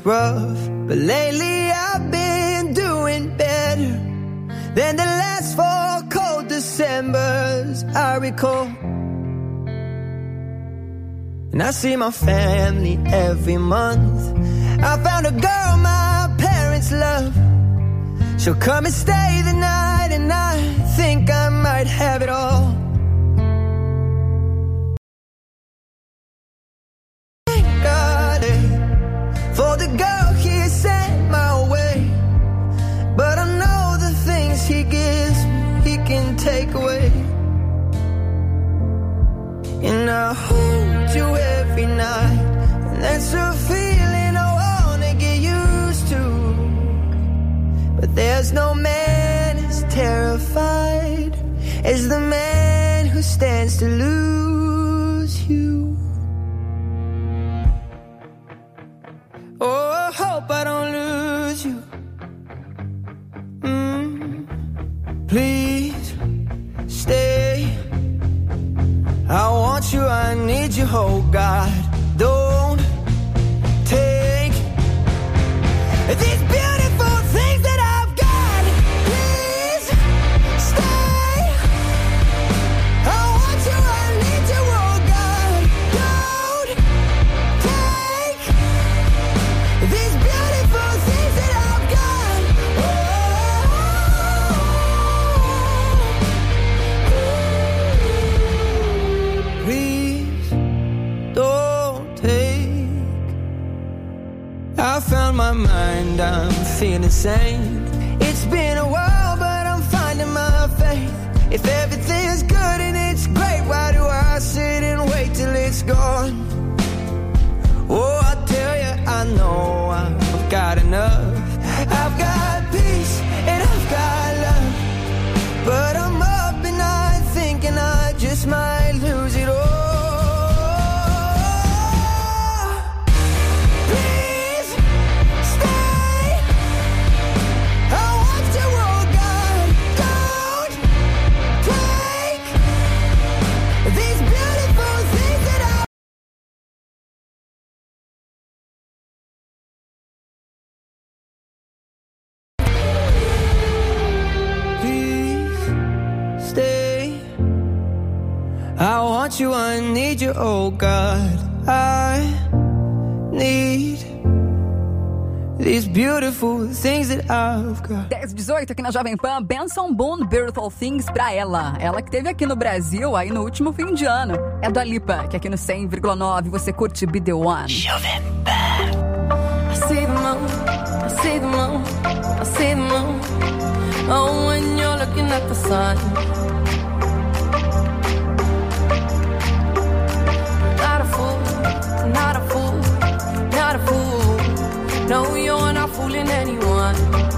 rough, but lately I've been doing better than the last 4 cold Decembers I recall. And I see my family every month. I found a girl my parents love. She'll come and stay the night, and I think I might have it all. Thank God for the girl he sent my way, but I know the things he gives me, he can take away. And I hold you every night, and that's a feeling I wanna get used to. But there's no man as terrified as the man who stands to lose you. Oh, I hope I don't lose you. Please stay. I want you, I need you, oh God. Don't take these beautiful things that I've got. Please stay. I want you, I need you, oh God. Don't take these beautiful things that I've got. Please don't take. I found my mind, I'm feeling sane. It's been a while, but I'm finding my faith. If everything's good and it's great, why do I sit and wait till it's gone? Oh, I tell you, I know I've got enough. I've got peace and I've got love, but I'm up and I'm thinking I just might lose it all. Please stay. I want you, oh God. Don't take these beautiful things that I. Please stay. I want you, I need you, oh God. I need these beautiful things that I've got. 10:18 aqui na Jovem Pan, Benson Boone, Beautiful Things pra ela. Ela que esteve aqui no Brasil aí no último fim de ano. É do Alipa, que aqui no 100,9 você curte Be The One. Jovem Pan. I see the moon, I see the moon, I see the moon. Oh, when you're looking at the sun. Not a fool, not a fool, not a fool. No, you're not fooling anyone.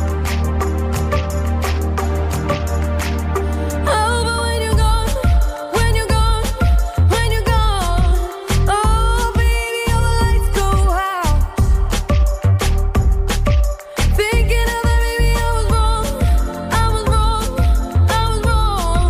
Oh, but when you're gone, when you're gone, when you're gone, oh, baby, all the lights go out. Thinking of that, baby, I was wrong, I was wrong, I was wrong.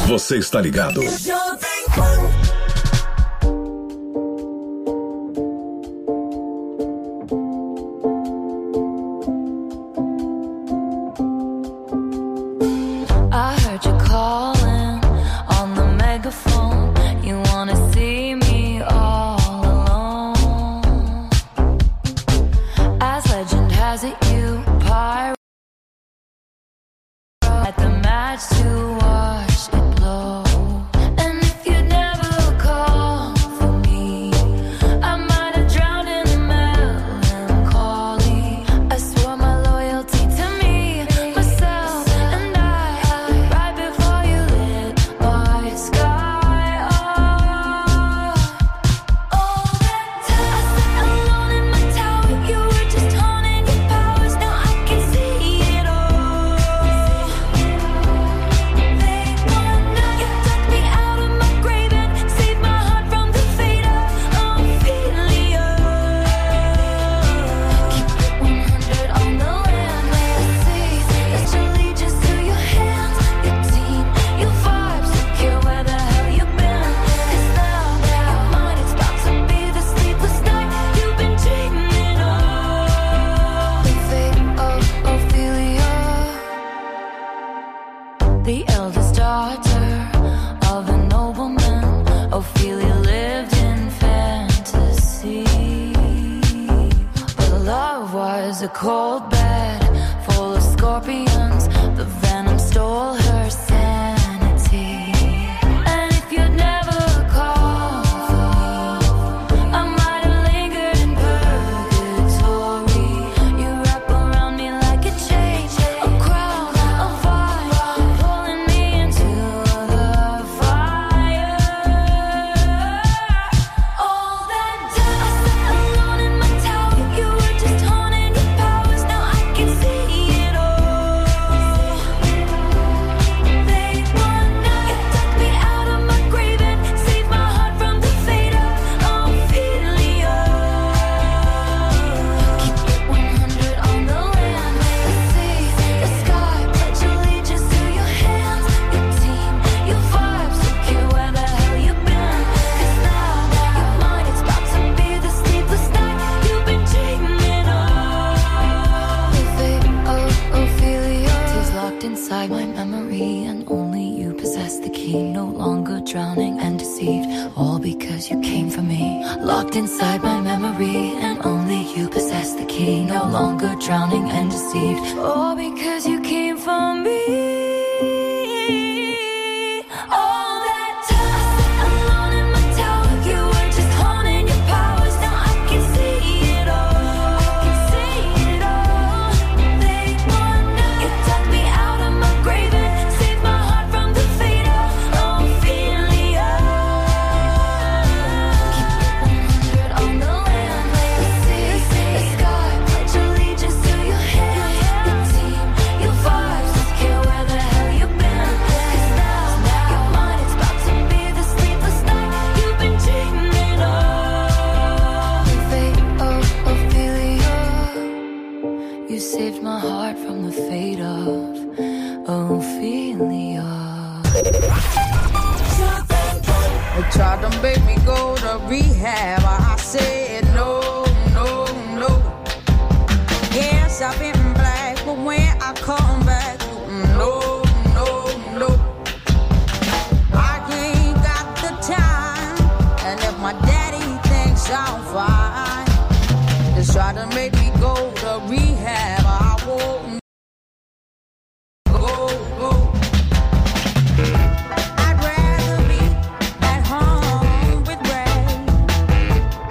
Você está ligado? I heard you calling on the megaphone. You wanna see me all alone. As legend has it, you pirate at the match to watch it blow. And if you'd never call for me, I might have drowned in the melancholy. I swore my loyalty to me, myself, and I, right before you lit my sky up. All that time I sat alone in my tower, you were just honing your powers. Now I can see it all. Late one night, you took me out of my grave and saved my heart from the fate of Ophelia. Keep it 100 on the land, legacy. That's allegiance to your hands, your team, your vibes. Don't care where the hell you've been. 'Cause now your mind is about to be the sleepless night you've been dreaming of. The fate of Ophelia. The eldest daughter of a nobleman, Ophelia lived in fantasy. But love was a cold bed full of scorpions. The venom stole her sanity. And if you'd never called for me, I might have lingered in purgatory. You wrap around me like a chain, a crown, a fire, pulling me into the fire. All that time I sat alone in my tower, you were just honing your powers. Now I can see it all. Late one night, you took me out of my grave and saved my heart from the fate of Ophelia. Keep it 100 on the land, legacy, the sky, pledge allegiance to your hands, your team, your vibes. Don't care where the hell you've been. 'Cause now your mind is about to be the sleepless night you've been dreaming of. The fate of Ophelia is locked inside my memory, and only you possess the key. No longer drowning and deceived, all because you came for me. Locked inside my memory, and only you possess the key. No longer drowning and deceived, all because you came for me. All that time I sat alone in my tower, you were just honing your powers. Now I can see it all. I can see it all. Late one night, you took me out of my grave and saved my heart from the fate of Ophelia. Keep it 100 on the land, legacy, the sky, pledge allegiance to your hands, your team, your vibes. Don't care where the hell you've been. 'Cause now your mind is about to be the sleepless night you've been dreaming of. The fate of Ophelia. You saved my heart from the fate of Ophelia. They tried to make me go to rehab. I said no, no, no. Yes, I've been black, but when I come back, no, no, no. I ain't got the time, and if my daddy thinks I'm fine, they try to make me go to rehab. I won't go. I'd rather be at home with Ray.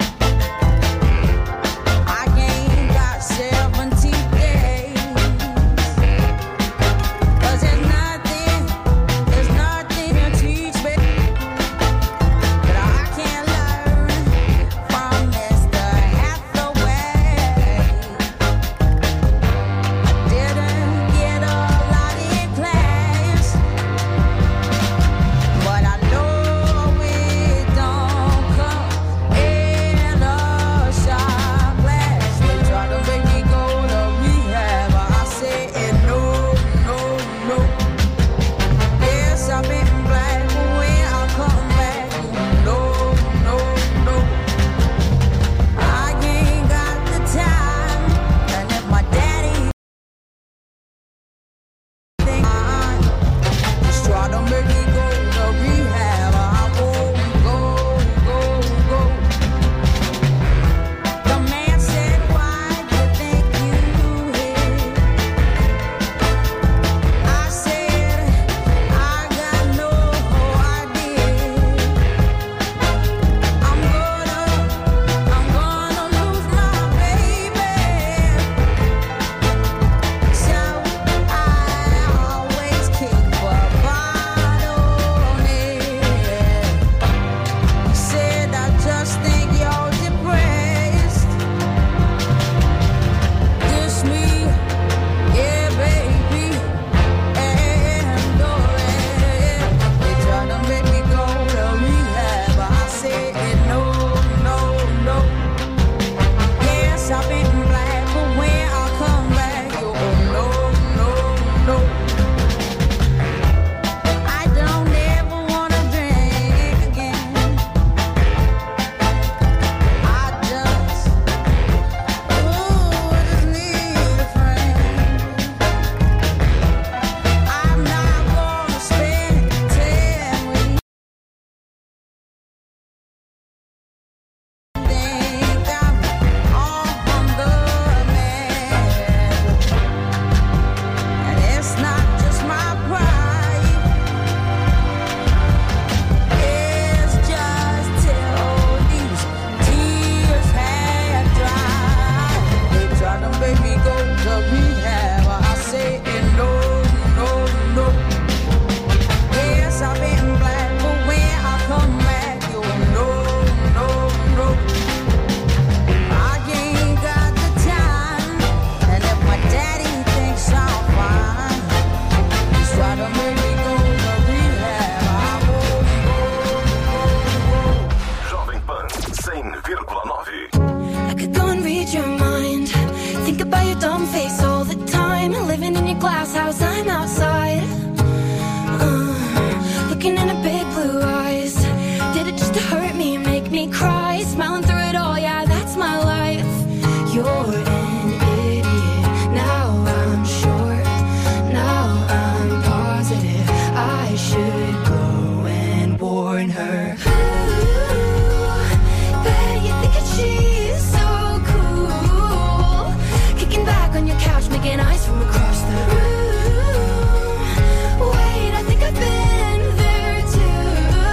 kinda living in your glass house, I'm outside. Looking in her big blue eyes. Did it just to hurt me, make me cry? Smiling through it all, yeah, that's my life. You're an idiot, now I'm sure. Now I'm positive I should go and warn her. Ooh, bet you think that she's so cool. Kicking back on your couch, making eyes from across the room. Wait, I think I've been there too.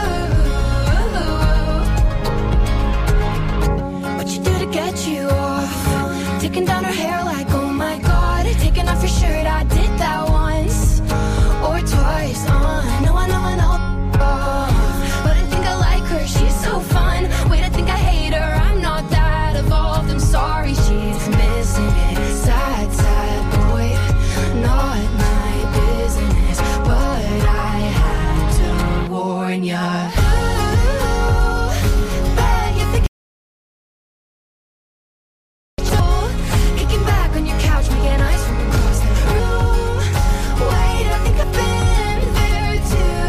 What you do to get you off? Taking down her hair like, oh my god. Taking off your shirt, I did that once or twice. I know. But I think I like her, she's so fun. Wait, I think I hate her, I'm not that evolved. I'm sorry, she's missing it. Sad, sad boy, not my business. But I had to warn ya. Ooh, bet you think kicking back on your couch, making eyes from across the room. Wait, I think I've been there too.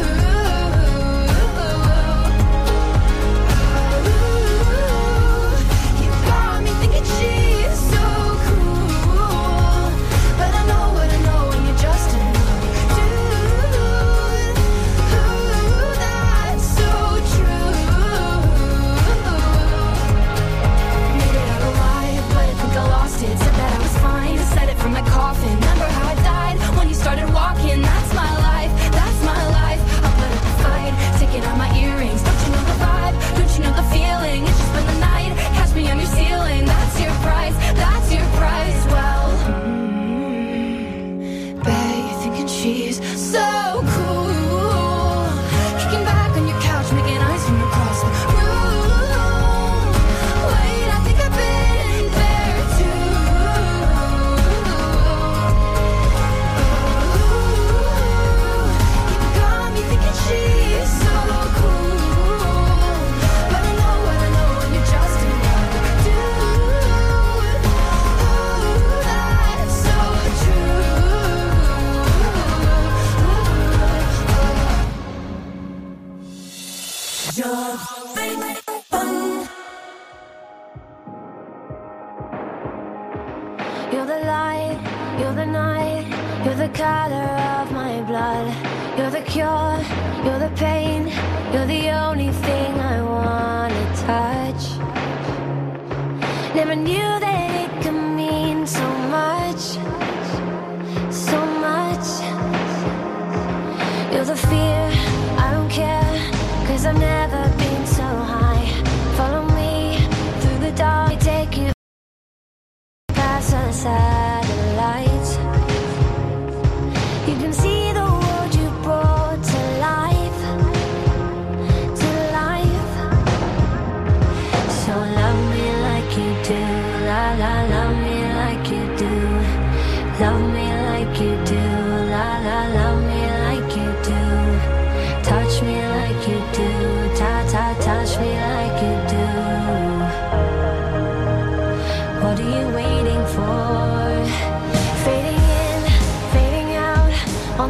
You got me thinking she's so cool, but I know what I know, and you're just another dude. That's so true. Made it out alive, but I think I lost it. Said that I was fine, said it from my coffin. Remember how I died when you started walking? That's my life, that's my life. I'll put up a fight, taking out my earrings. Don't you know the vibe? Don't you know the feeling? It's just been the night, catch me on your ceiling. That's your price, that's your price. Well, bet you're thinking she's so cool. Kicking back on your couch, making eyes from across the room. Wait, I think I've been there too. You got me thinking she's so cool, but I know what I know, and you're just another dude. That's so You're the light, you're the night, you're the color of my blood. You're the cure, you're the pain, you're the only thing I wanna touch. Never knew that it could mean so much, so much. You're the fear, I don't care, 'cause I've never been so high. Follow me through the dark, take you past the satellites. You can see the world you brought to life, to life. So love me like you do, la la, love me like you do. Love me like you do, la la, love me like you do. Touch me like you do, ta ta, touch me like you do. What are you waiting for? Fading in, fading out,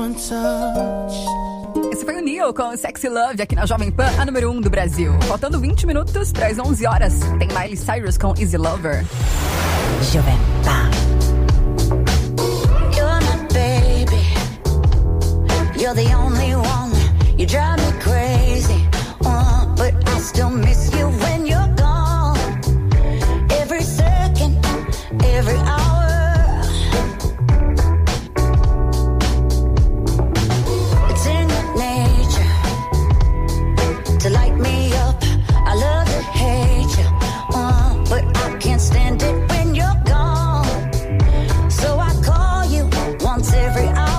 one touch. Esse foi o Neil com Sexy Love aqui na Jovem Pan, a número 1 do Brasil. Faltando 20 minutos para as 11 horas. Tem Miley Cyrus com Easy Lover. Jovem Pan. You're my baby. You're the only one. You drive me crazy. But I still miss you when you're gone. Every second, every hour. It's in your nature to light me up. I love to hate you. But I can't stand it when you're gone. So I call you once every hour.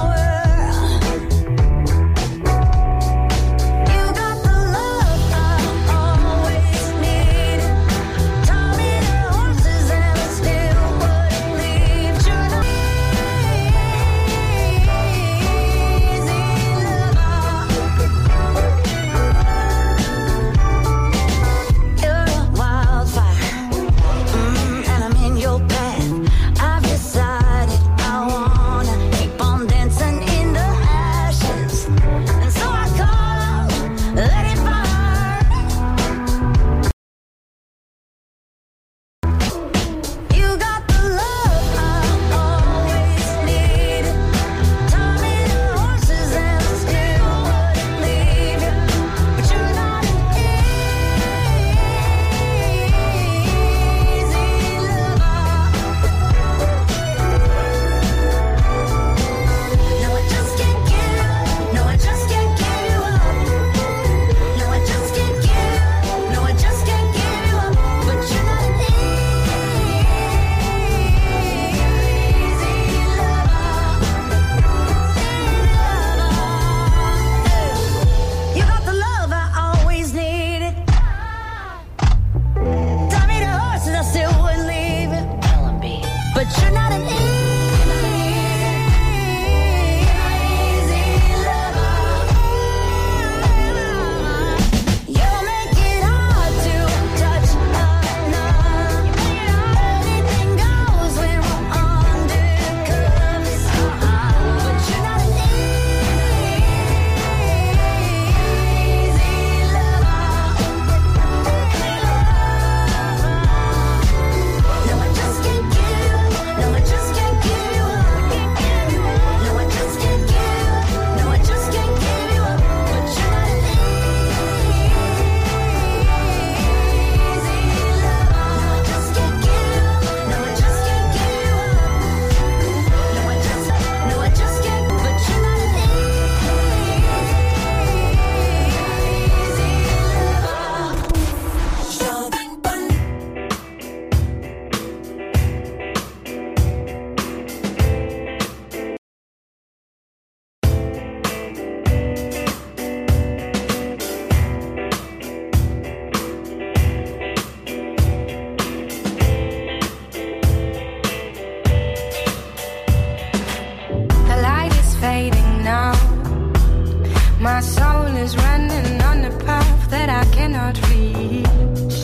My soul is running on a path that I cannot reach.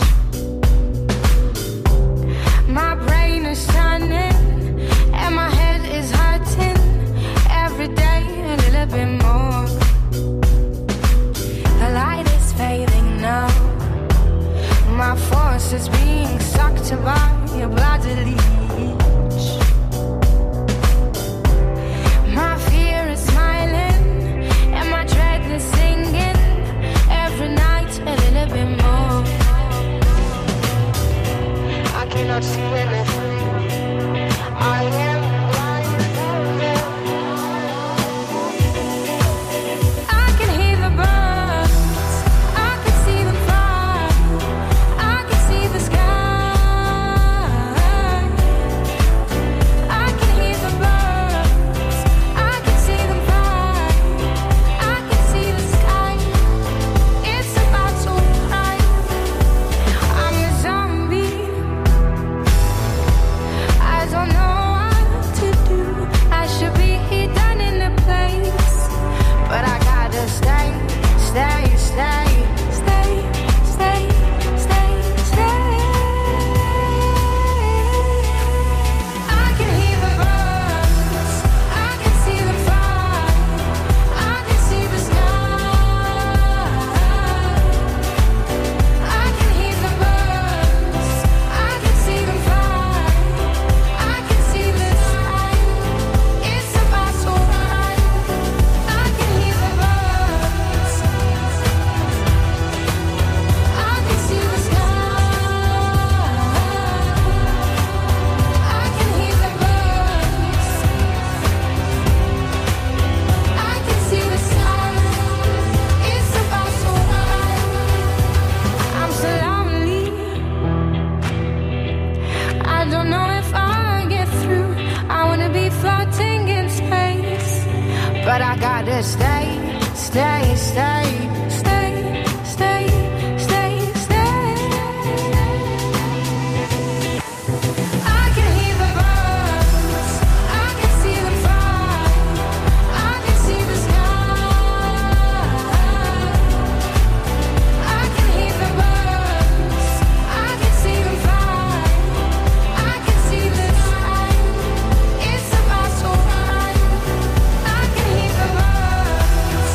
My brain is turning and my head is hurting. Every day a little bit more. The light is fading now. My force is being sucked by a bloody leech. My fear is smiling and my dread is singing. Every night a little bit more. I cannot see anything. I am blind. I can hear the birds. I can see them fly. I can see the sky. I can hear the birds. I can see them fly. I can see the sky. It's about to cry. I'm a zombie. I don't know what but I gotta stay, stay, stay, stay, stay, stay, stay. I can hear the birds, I can see them fly, I can see the sky. I can hear the birds, I can see them fly, I can see the sky. It's about to run. I can hear the birds.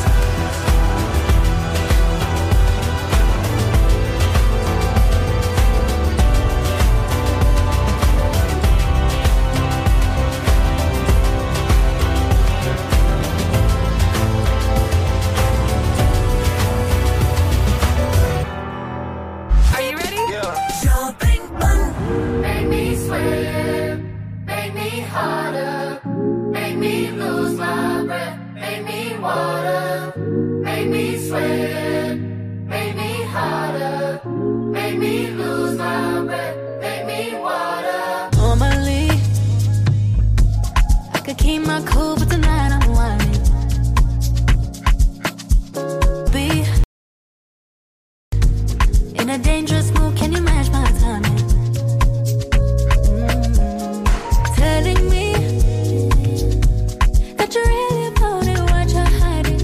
Are you ready? Make me sweat, make me harder, make me lose my breath, make me water, make me sweat, make me harder, make me lose my breath, make me water. Normally, I could keep my cool, but tonight I'm whining. Be in a dangerous mood, can you match my timing? Telling me that you're really about it, what you're hiding.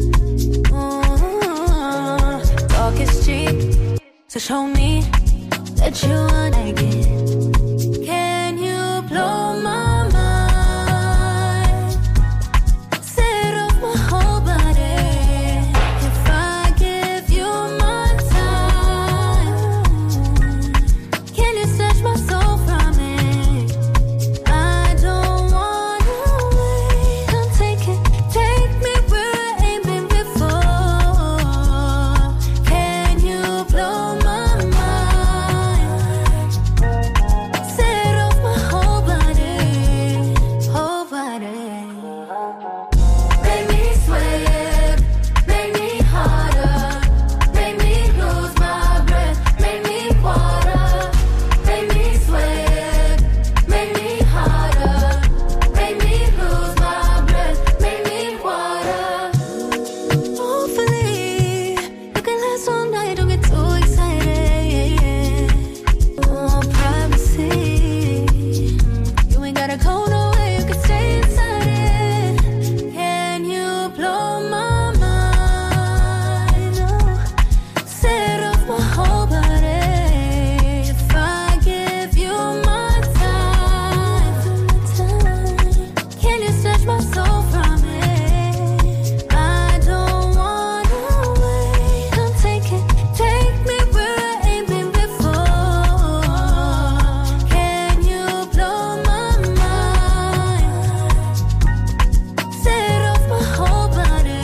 Talk is cheap, so show me that you wanna get. Can you blow my mind? Set off my whole body. If I give you my time, can you snatch my soul from it? I don't wanna wait. Come take it, take me where I ain't been before. Can you blow my mind? Set off my whole body, whole body. Make me sweat, make me harder, make me lose my breath, make me water, make me sweat, make me harder, make me lose my breath, make me water. Hopefully, you can last all night, don't get too excited. Oh, privacy. You ain't gotta go nowhere, you can stay inside it. Can you blow my mind? Oh, set off my whole body. If I give you my time, can you snatch my soul from it? I don't wanna wait. Come take it, take me where I ain't been before. Can you blow my mind? Set off my whole body.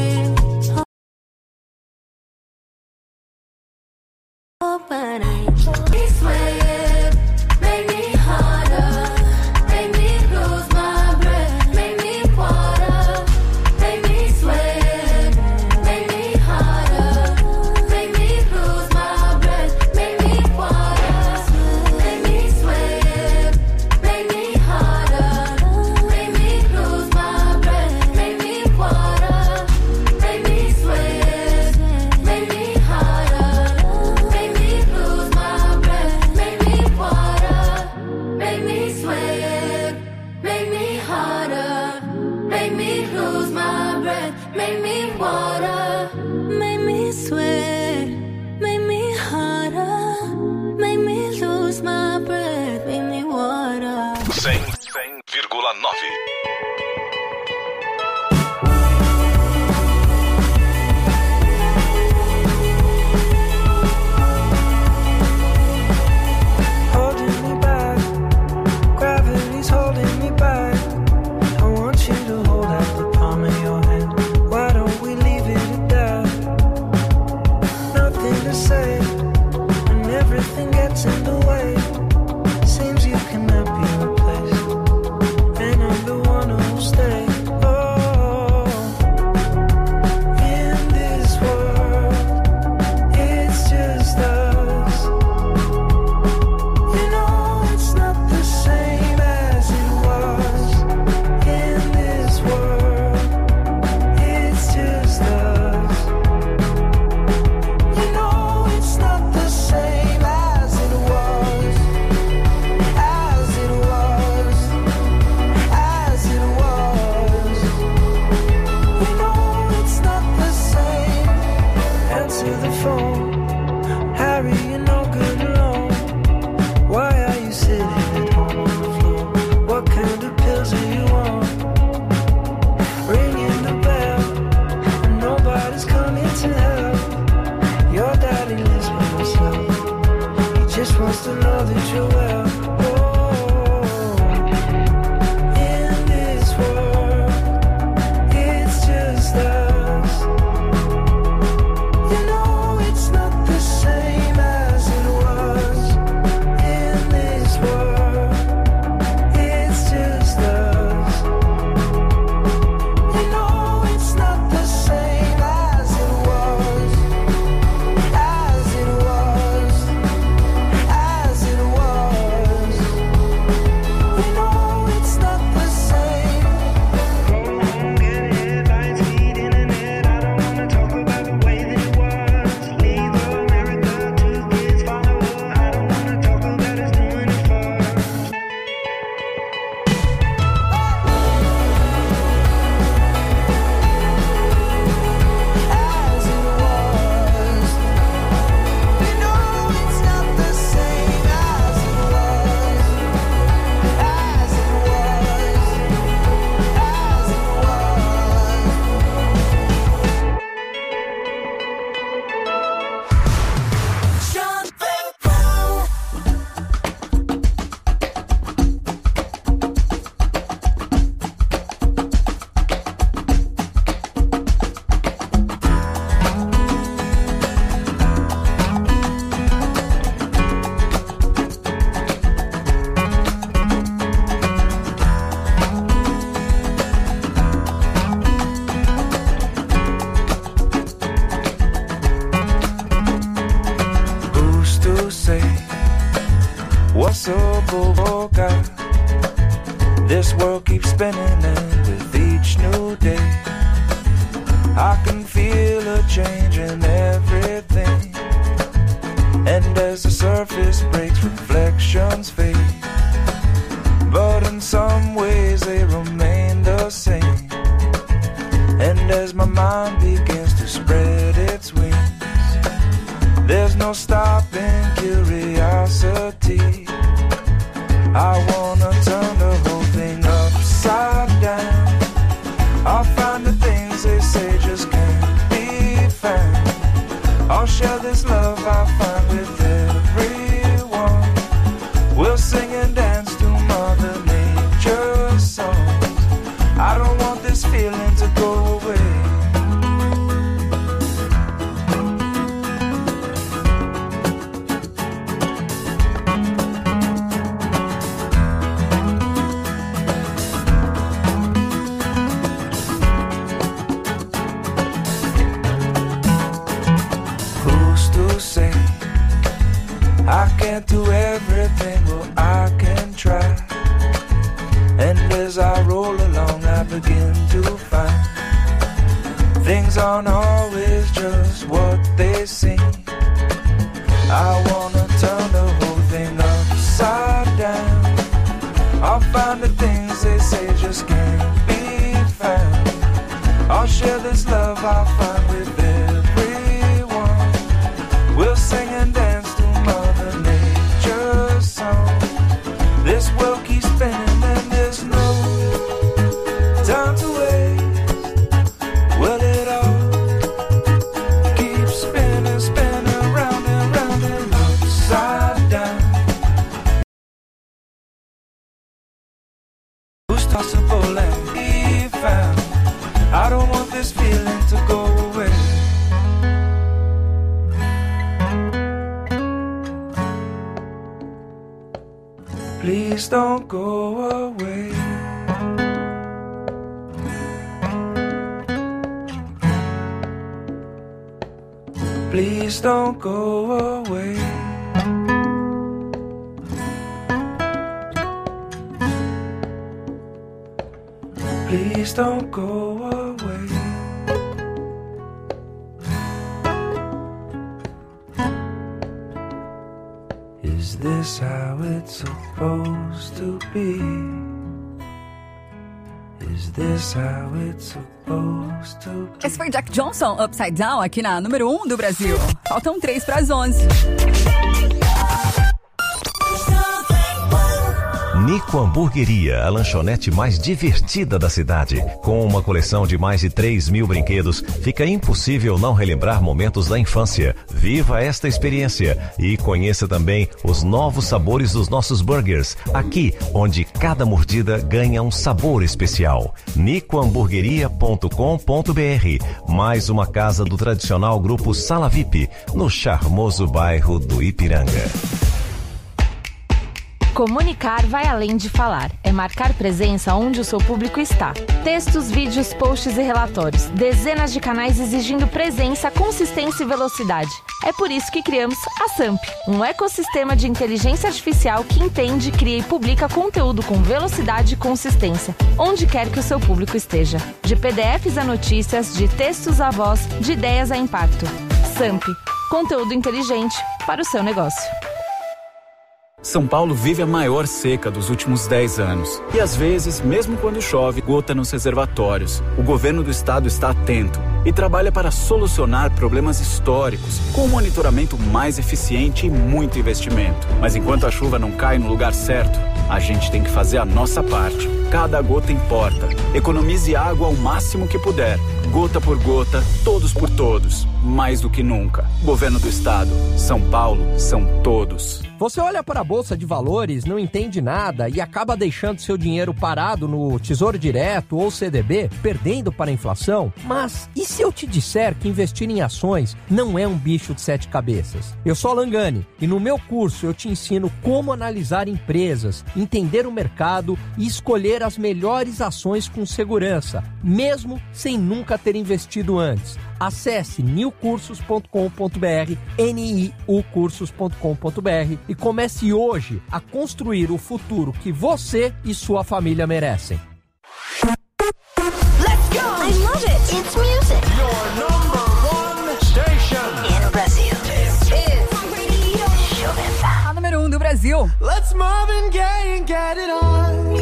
Whole body. Make me sweat, make me harder, make me lose my breath, make me water, make me sweat, make me harder, make me lose my breath, make me water, make me sweat, make me harder, make me lose my breath, make me water, make me sweat, make me harder, make me lose my breath, make me water, make me sweat, make me harder, make me lose my breath, make me water. Make me sweat, make me harder, make me lose my breath, make me water. 100,9. Holding me back, gravity's holding me back. I want you to hold out the palm of your hand. Why don't we leave it at that? Nothing to say, and everything gets in the way. Seems you cannot be replaced, and I'm the one who'll stay. Oh, in this world, it's just us. You know it's not the same as it was. In this world, just wants to know that you're well. In this world, it's just us. You know it's not the same as it was. In this world, it's just us. You know it's not the same as it was. As it was. As it was. You know it's not the same. Go home, get headlines, feed internet. I don't wanna talk about the way that it was. Leave America, 2 kids follow her. I don't wanna talk about us doing it first. As it was. You know it's not the same as it was. As it was. As it was. Sean Paul. Who's to say what's so provocative? This world keeps spinning, and with each new day, I can feel a change in everything. And as the surface breaks, reflections fade, but in some ways they remain the same. And as my mind begins to spread its wings, there's no stopping curiosity. I wanna turn the whole thing upside down. I'll find the things they say just can't be found. I'll share this love I find with everyone. We'll sing and dance to Mother Nature's songs. I don't want this feeling to go away. Who's to say I can't do everything? Well, I can try. And as I roll along, I begin to find things aren't always just what they seem. I wanna turn the whole thing upside down. I'll find the things they say just can't be found. I'll share this love I find with everyone. We'll sing and dance to Mother Nature's song. This world keeps spinning and there's no time to waste. Well, it all keeps spinning, spinning round and round and upside down. Who's possible and be found? I don't want this feeling to go away. Please don't go away. Please don't go away. Please don't go away. Is this how it's supposed to be? Is this how it's supposed to be? Esse foi Jack Johnson, Upside Down, aqui na número 1 do Brasil. Faltam 3 para as 11. Nico Hamburgueria, a lanchonete mais divertida da cidade. Com uma coleção de mais de 3.000 brinquedos, fica impossível não relembrar momentos da infância. Viva esta experiência e conheça também os novos sabores dos nossos burgers, aqui onde cada mordida ganha um sabor especial. nicohamburgueria.com.br, mais uma casa do tradicional grupo Sala VIP, no charmoso bairro do Ipiranga. Comunicar vai além de falar. É marcar presença onde o seu público está. Textos, vídeos, posts e relatórios. Dezenas de canais exigindo presença, consistência e velocidade. É por isso que criamos a SAMP, um ecossistema de inteligência artificial que entende, cria e publica conteúdo com velocidade e consistência, onde quer que o seu público esteja. De PDFs a notícias, de textos a voz, de ideias a impacto. SAMP, conteúdo inteligente para o seu negócio. São Paulo vive a maior seca dos últimos 10 anos. E às vezes, mesmo quando chove, gota nos reservatórios. O governo do estado está atento e trabalha para solucionar problemas históricos, com um monitoramento mais eficiente e muito investimento. Mas enquanto a chuva não cai no lugar certo, a gente tem que fazer a nossa parte. Cada gota importa. Economize água ao máximo que puder. Gota por gota, todos por todos. Mais do que nunca. Governo do estado. São Paulo são todos. Você olha para a Bolsa de Valores, não entende nada e acaba deixando seu dinheiro parado no Tesouro Direto ou CDB, perdendo para a inflação? Mas e se eu te disser que investir em ações não é um bicho de 7 cabeças? Eu sou Alan Gani e no meu curso eu te ensino como analisar empresas, entender o mercado e escolher as melhores ações com segurança, mesmo sem nunca ter investido antes. Acesse niucursos.com.br, niucursos.com.br e comece hoje a construir o futuro que você e sua família merecem. Let's go! I love it! It's music! Your number one station In Brazil. This is Jovem Pan. A número 1 do Brasil. Let's Marvin Gaye and get it on.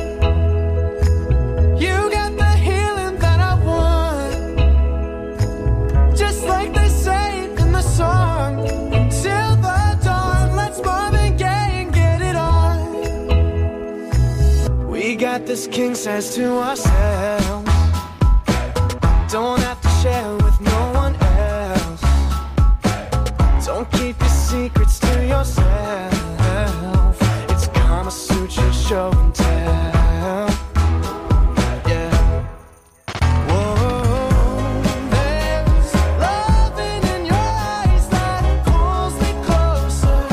You got the healing that I want, just like they say in the song. Till the dawn, let's Marvin Gaye and get it on. We got this king size to ourselves. Don't have to share with no one else. Don't keep your secrets to yourself. It's Kama Sutra show and tell. Yeah. Whoa, there's loving in your eyes that pulls me closer.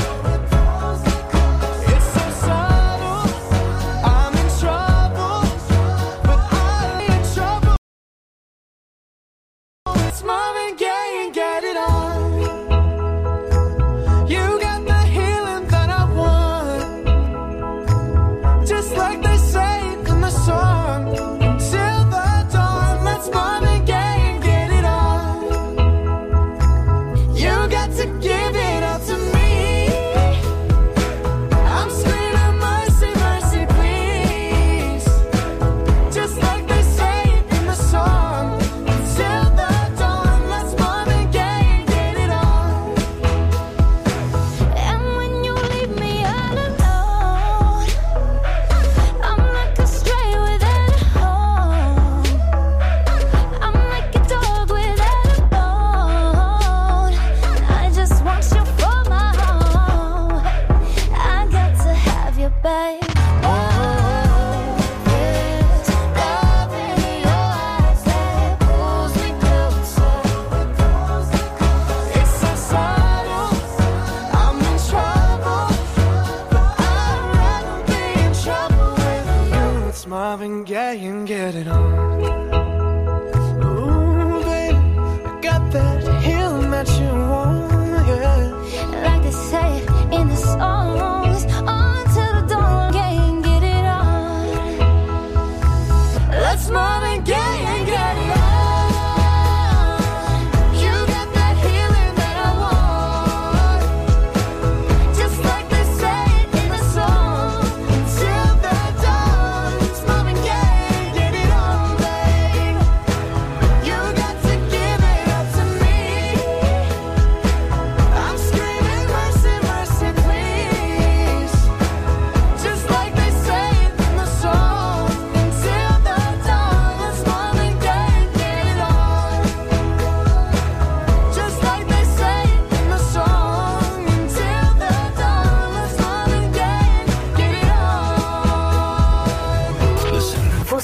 It's so subtle. I'm in trouble, but I'm in trouble. It's Marvin Gaye and get it on. You got the healing that I want, just like they say in the song. Till the dawn, let's Marvin Gaye and get it on. You got to give it up to me. I'm screaming mercy, mercy, please. Just like they say in the song. Till the dawn, let's Marvin Gaye and get it on. And when you leave me all alone, I'm like a stray without a home. I'm like a dog without a bone. I just want you for my home. I got to have you, babe. There's love in your eyes that pulls me closer. It's so subtle. I'm in trouble, but I'd rather be in trouble with you. It's Marvin Gaye and get it on. Ooh, baby, I got that healing that you want, yeah. Like they say in the songs, on till the dawn, and get it on. Let's Marvin Gaye and get it on. You got that healing that I want, just like they say in the song. Till the dawn, it's Marvin Gaye and get it on, baby.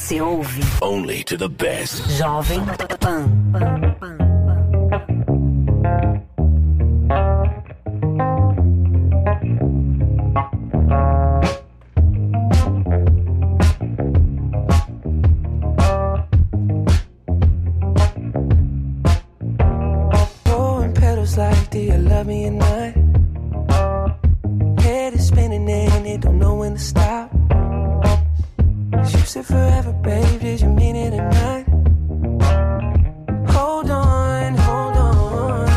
Você ouve Only to the best. Jovem Pan. Blowing petals like, do you love me or not? Head is spinning and it don't know when to stop. You said forever, babe, did you mean it or not? Hold on, hold on.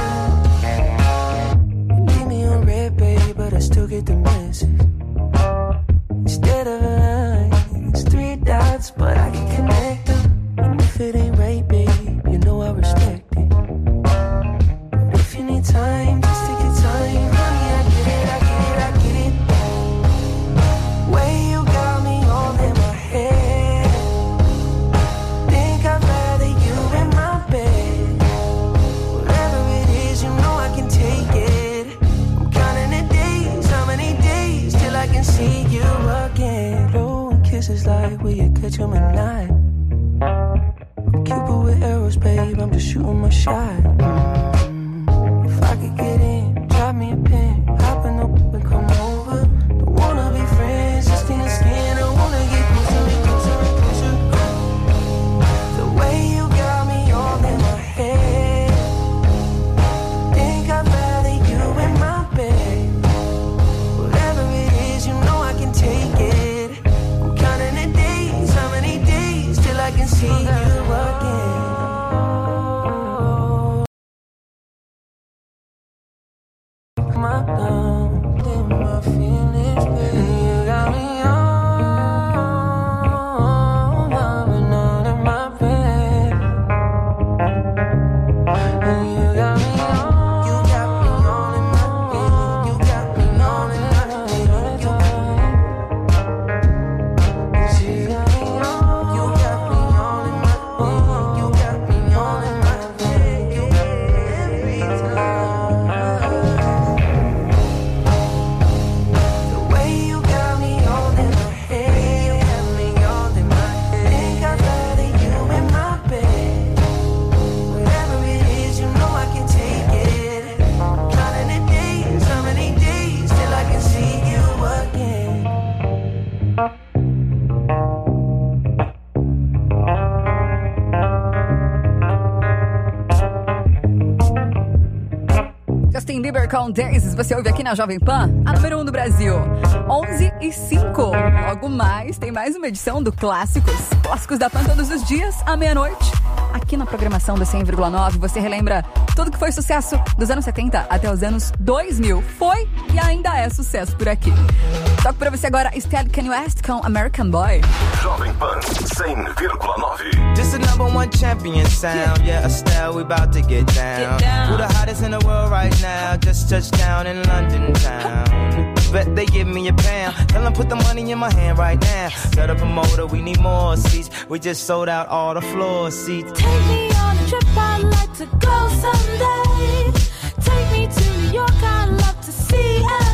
You leave me on red, babe, but I still get the message. Instead of a line, it's 3 dots, but I can connect them. And if it ain't right, babe, you know I respect it. But if you need time, just take your time. Honey, I get it, I get it, I get it. Way you got me all in my head. Think I'd rather you in my bed. Whatever it is, you know I can take it. I'm counting the days, how many days till I can see you again. Blowing kisses like, will you catch 'em at night? I'm Cupid with arrows, babe, I'm just shooting my shot. If I could get in, drop me a pin, hop in up and come over. Don't wanna be friends, just in the skin, I wanna get closer and closer and closer. The way you got me all in my head. Think I'd rather you in my bed. Whatever it is, you know I can take it. I'm counting the days, how many days till I can see you again. My love, in my feelings, baby. You got me on, loving all in my bed. And you got me on, you got me on in my bed. You got me on in my bed. You got me on, you got me on in my bed. You got me on in my bed. You got me every time. The way you got me all in my head, you got me all in my head. Think I'd rather you in my bed. Whatever it is, you know I can take it. Counting the days, how many days till I can see you again. Justin Bieber com Daisies, você ouve aqui na Jovem Pan, a número 1 do Brasil. 11h05. Logo mais, tem mais uma edição do Clássicos da Pan todos os dias, à meia-noite. Aqui na programação do 100,9, você relembra tudo que foi sucesso dos anos 70 até os anos 2000. Foi e ainda é sucesso por aqui. Toco pra você agora Estelle Kanye West com American Boy. Jovem Pan 100,9. This the #1 champion sound. Yeah, Estelle, we about to get down. Who the hottest in the world right now? Just touched down in London town. Bet they give me a pound. Tell them put the money in my hand right now. Set up a motor, we need more seats. We just sold out all the floor seats. Take me on a trip, I'd like to go someday. Take me to New York, I'd love to see LA.